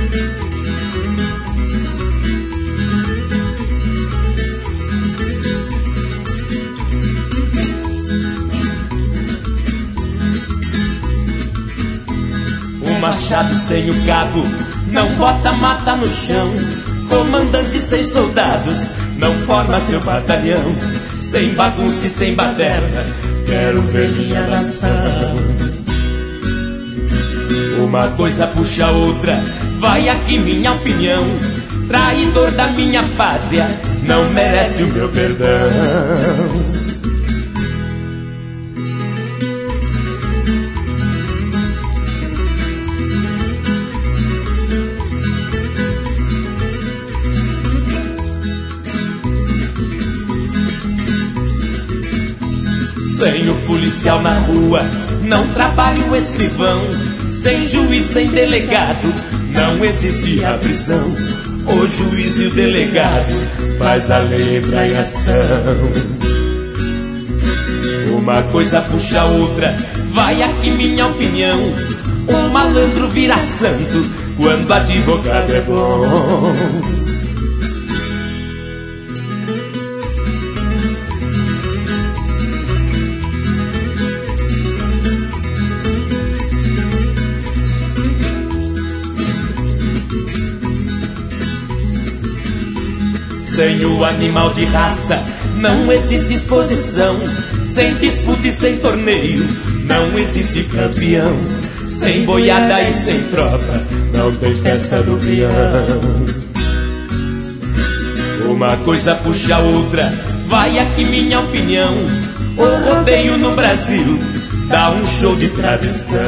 O machado sem o cabo não bota mata no chão. Comandante sem soldados não forma seu batalhão. Sem bagunça e sem baderna, quero ver minha nação. Uma coisa puxa a outra, vai aqui minha opinião. Traidor da minha pátria, não merece o meu perdão. Sem o policial na rua, não trabalha o escrivão. Sem juiz, sem delegado, não existe a prisão. O juiz e o delegado faz a lei entrar em ação. Uma coisa puxa a outra, vai aqui minha opinião. O malandro vira santo quando advogado é bom. Sem o animal de raça, não existe exposição. Sem disputa e sem torneio, não existe campeão. Sem boiada e sem tropa, não tem festa do peão. Uma coisa puxa a outra, vai aqui minha opinião. O rodeio no Brasil dá um show de tradição.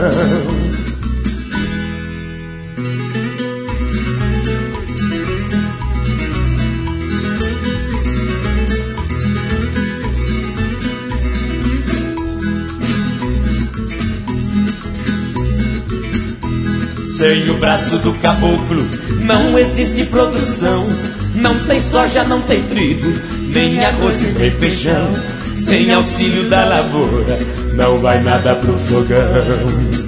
Sem o braço do caboclo não existe produção. Não tem soja, não tem trigo, nem arroz e nem feijão. Sem auxílio da lavoura não vai nada pro fogão.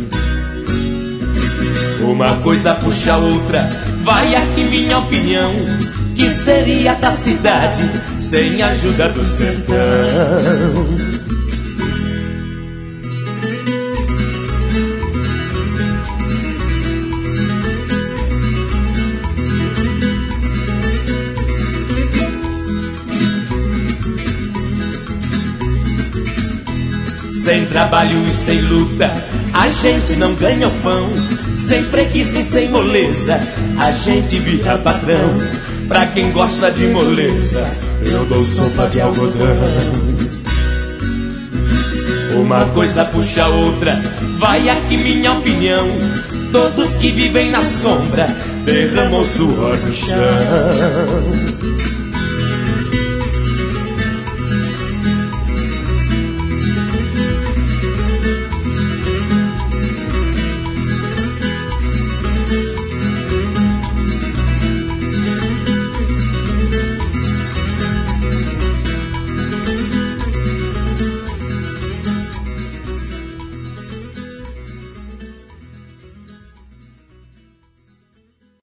Uma coisa puxa a outra, vai aqui minha opinião. Que seria da cidade sem ajuda do sertão? Sem trabalho e sem luta, a gente não ganha o pão. Sem preguiça e sem moleza, a gente vira patrão. Pra quem gosta de moleza, eu dou sopa de algodão. Uma coisa puxa a outra, vai aqui minha opinião. Todos que vivem na sombra derramam suor no chão.